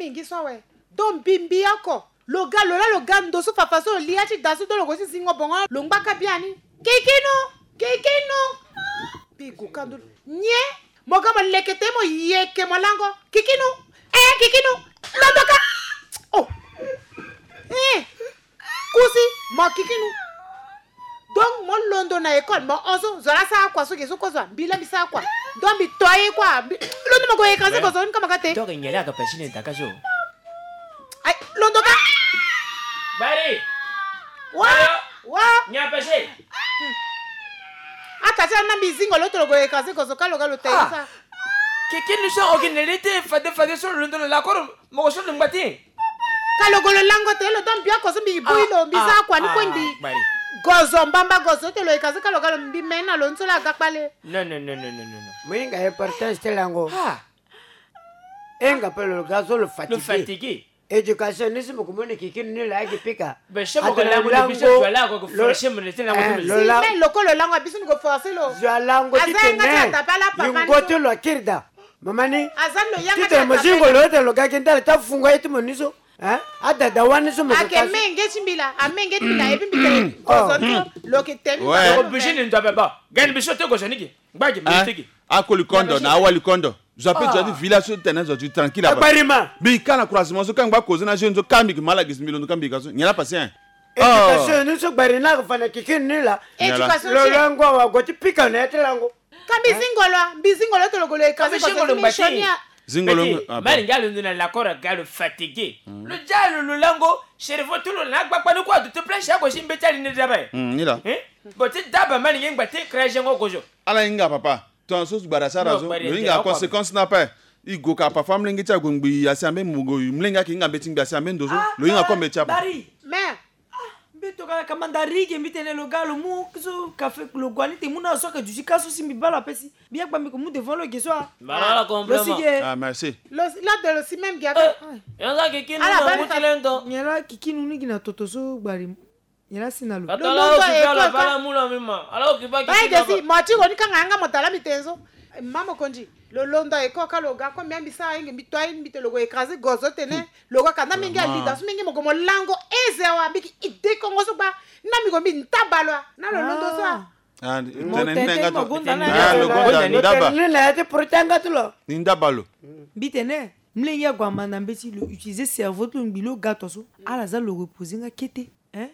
mingi swawe. Don bimbi yako. Lo ga ndosu fafaso liachi dasu do logo singo bongo longbaka biani. Kekino. Pigu kandu. Nye. Moga mo lekete mo yeke mo lango. Kekino. Londoka. Oh. Kusi mo kekino. Donc mon londo na école mo ozo zora sa kwa so keso kozo bila bisa kwa. Donc bi toye kwa. Londo mo go ekaze kozo nka makate. Donc nyela ka peshine takajo. Ay londoka. Bari. Wa. Nya peshe. Atacha na bizingo loto go ekaze kozo kalo tayisa. Kekino so oginelete fade so londo la koro mo so ngati. Kalo golo lango te lo don bia kozo bi builo bisa kwa ni kwendi. Bari. Gozo mbamba gozo te lo ekaze kalo mbi mena lo nsola gakpale. No. Mwinga importance telango. Enga pelo gazo lo fatigué. Educationisme kumone kikini ni la pika. Besho ko lango ni biso twala ko forcer mo nete lango to. Mais lokolo lango biso ni ko forcer lo. Zwa lango titene. Yungoto lo kirda. Mamani. Azan lo yanga. Tite mzingo lo te lo gakenda ta funga yetu moniso. Ada dawani so mo. Ake menge chimbila, amenge tibila ebi mbitele. Gozo lo kitemi. Ko bishini ndo baba. Gani biso te ko zoniki. Ngbaje mistiki. Akoli kondo na awali kondo. Zape jadi village so tena zo tranquille aba. Barima. Bi kana croisement so kangba koze na jenzo kambi ki malagis milonu kambi kaso. Nyala patient. Education ni so barina ko fana kikini ni la. Education. Lo lango wa goti pika na telango. Kambi zingolo to logolo ekaze kozo mishonia. Zingolo. Mali ngalo ndina la kora galo fatigué. Le jalo lo lango, chervo tout lo na gbagba ni kwa de te plaît chako shimbetali ni dabai. Nila. Bote daba mali ngba te craje ngo gojo. Ala inga papa. Ton so barasa razo. Lo inga conséquence na pa. Igo ka pa fam lengi cha gongbi asambe mugo mlenga ki ngamba tinga asambe ndozo. Lo inga ko mecha pa. Bari. Mais Bito kala kamandari ke mitene lo galo mu kiso café lo qualité mu na soka du kaso simbi bala pesi. Bien kwa miko mu devant lo geso. Bala complètement. Ah merci. là de lo si même gars. Yanza kikinu na mutilendo. Nyala kikinu ni gina totoso bari. Nyala sinalo. Atala ukipala bala mula mima. Ala ukibaki. Bai desi mati ko ni kanga motala mitenzo. Mama konji. Lo londo eko kalo ga ko mbi sa inge mitwai mbite logo ekraze gozo tene logo kanda mingi alida so mingi mogo molango ezewa biki ide kongo so ba na mi go mi ntabalwa na lo londo so And nenga to. Ni la te protanga tulo. Ndabalo. Bitene. Mlengi ya kwa manambeti lo utiliser cerveau to mbilo gato so ala za lo reposer nga kete.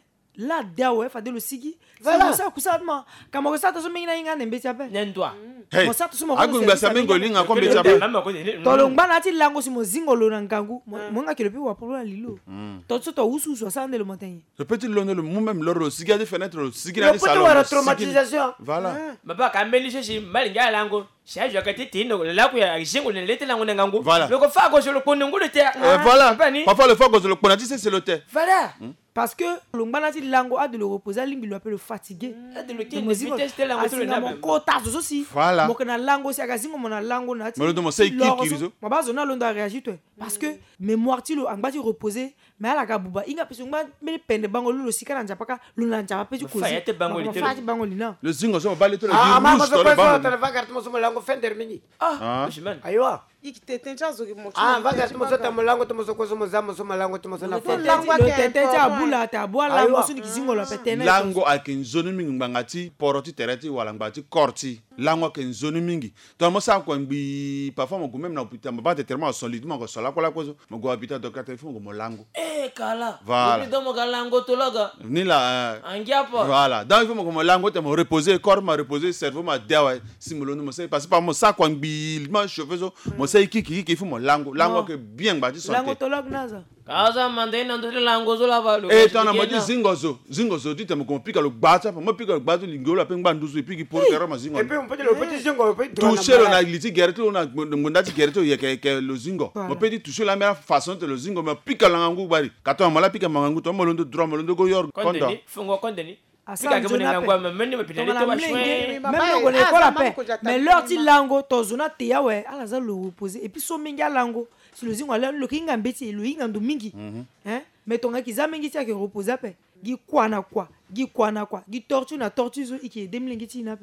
La dawe fa de lo sigi. Voilà. Ça kusatma. Kama kusata so mingi na inga nembeti ape. Nendwa. Hey. Agumba samengo linga ko mecha pa. Tolongba na ti lango si mozingo lo na ngangu. Monga kilo pi wa polo lilo. Totso to usu so sande le montagne. Le petit lono le même loro siga de fenêtre siga Le na salon. poto wa traumatisation. Voilà. Baba kambeli sheshi mali ngala lango. Shaje akati tino la ku ya jingo le lete lango ngangu. Voilà. Loko fa go le kono ngule te. Voilà. Parfois le fois que le ponati c'est le thé. Voilà. Parce que longba na ti lango a de le reposer limbi lo appelle fatigué. De le tiene vitesse te lango to le na. Ko ta so si. Voilà. Mo kana lango si akazingo mo na lango na ti. Mais le domo c'est qui rizo. Ma bazo na londo réagir toi. Parce que mémoire ti lo angba ti reposer mais ala ka buba inga peso ngba me pende bango lo sika na njapaka lo na njapa pe ti kozi. Fa yete bango li te. Fa ti bango li na. Le zingo so balé to le Mama rouge so to le pa so bango. te va garder mo lango fender mingi. Shimani. Aywa. ikitete nchazo ki mo. Va garder mo ta molango to mo so ko so mo zamo so malango to mo so na fa. Le tete ti abula ta boa lango so ni kizingo lo petene. Lango akin zone mingi ngangati poroti tereti wala ngati korti. Lango akin zone mingi. To mo sa ko ngbi parfois mo même na hôpital mo ba te tellement solide mo ko sola ko la ko mo go hôpital docteur téléphone mo lango. Kala. Voilà. Ni domo galango to loga. Ni la Angiapo. voilà. Donc il faut mo lango te mo reposer corps ma reposer cerveau ma dewa simulo mo say parce que pas mo sa ko ngbi mo chauffeur so mo say kiki faut mo lango que bien ngba santé. Lango to log naza. Kaza mande na ndo lango zo la ba lo. Tana mo di zingozo dit mo ko pika lo gbatsa mo pika lo gbatsa lingolo pe ngba nduzu piki pour terre ma zingo. Et puis on peut le petit zingo peut toucher le na liti gerto na ngondati gerto ye ke lo zingo. Mo pe di toucher la meilleure façon de le zingo mo pika la ngangu bari. Kato mo la pika mangangu to mo londo droit mo londo go yor konda. Fungo kondeni. Pika ke mo ngangwa men me pinali to ba chwe. Même ko le ko la paix. Mais leur ti lango to zona te ya we ala za lo reposer et puis so minga lango. Si le zingo ala lo kinga mbeti lo inga ndo mingi. Mais tonga kiza mingi ti ke reposer pe. Gi kwa na kwa. Gi tortue na tortue zo iki demlingi ti na pe.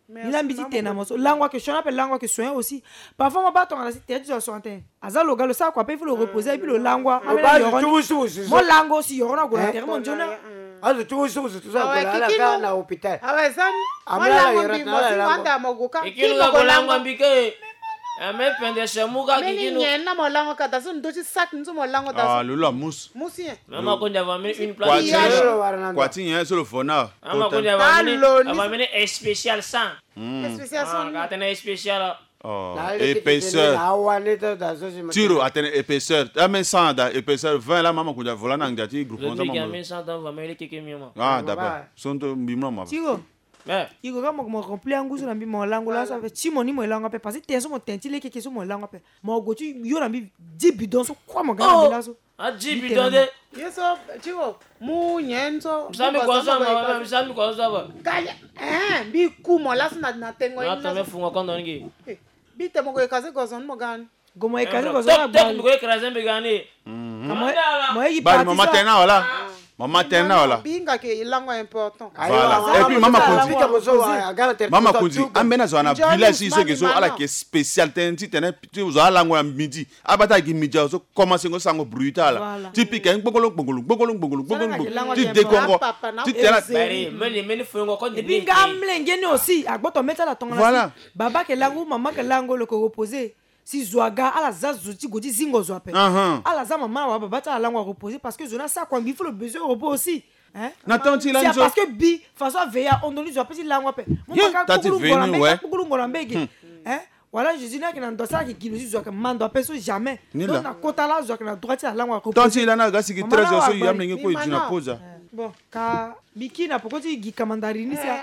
Il a mis des namoso. Langue que je appelle langue que soin aussi. Parfois, mon bâton à la cité du sointin. Aza le gars le sac quoi, il faut le reposer et puis le langue. Mon langue aussi, on a gagné mon journée. Ah, tout ça, là, à l'hôpital. Ah ouais, ça. Moi langue bi mo si wanda mo goka. Et qui nous a langue bique. Mais pendant ce mois qui nous na mo langue ka da sun doji sak nzo mo langue da. Ah, lula mousse. Mousse. Maman qu'on a amené une place. Quoi tu y sur le phone. Maman qu'on a amené un spécial sang. Spécial sang. Ah, un spécial. Oh, épaisseur. Tiro, attends, épaisseur. Amène 100 d'épaisseur. 20 là, maman, qu'on a volé dans le groupe. Amène 100 dans va mêler quelques millions. Ah, d'accord. Sont bimno maman. Tiro. Il go comme mo rempli angu sur la bi mo langue là ça fait ti moni mo langue pe parce que t'es sur mon tentile qui sur mon langue pe. Mo go tu yo na bi 10 bidons so quoi mo gars là so. Ah 10 bidons de. Yeso, Tiro. Mu nyenzo. Msami kwa sawa, msami kwa sawa. Kaya. Bi ku mo la na tengo ina. Na funga kwa ndongi. Bi te mo go ekaze gozon mo gan. Go mo ekaze gozon. Tek go ekaze mbegani. Mo yi ba maman tena wala. Maman tena wala. Binga ke langue important. Voilà. Et puis maman Kundi. Maman Kundi, amena zo na village ici que zo ala que spécial tenti tena tu zo ala ngwa midi. Abata ki midi zo commencer ngo sango brutal. Typique un bogolo. Tu décongo. Tu tena bari meni fungo ko de binga mlengeni aussi agboto meta la tonga. Voilà. Baba ke langu maman ke langu le ko reposer. Si Zouaga à la zazuti godi zingo zoape. À la za maman wa baba ta langue reposer parce que zona ça quand il faut le besoin repos aussi. Hein? N'attends tu c'est parce que bi façon veilla on donne zoape si langue pe. Mon t'as dit venu ouais. Hein? Voilà Jésus n'a qu'un dossier qui kilosi zoape mando ape so jamais. Donc na kota la zoape na droite la langue reposer. Tant il ana gasi ki 13 so yam ngi ko dina posa. Bon ka biki na pokoti gi kamandarini ça.